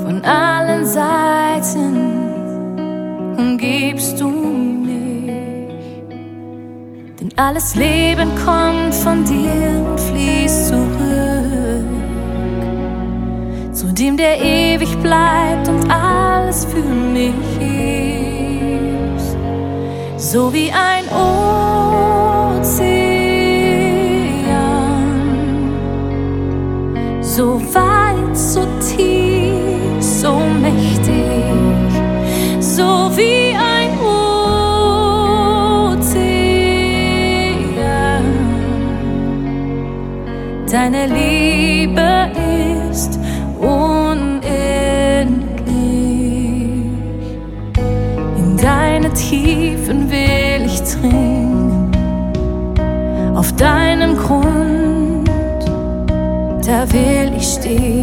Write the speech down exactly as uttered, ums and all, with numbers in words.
Von allen Seiten umgibst du mich, denn alles Leben kommt von dir und fließt zurück zu dem, der ewig bleibt und alles für mich ist. So wie ein Ozean, so weit, so tief, so mächtig, so wie ein Ozean. Deine Liebe ist unendlich. In deine Tiefen will ich dringen. Auf deinem Grund, da will ich stehen.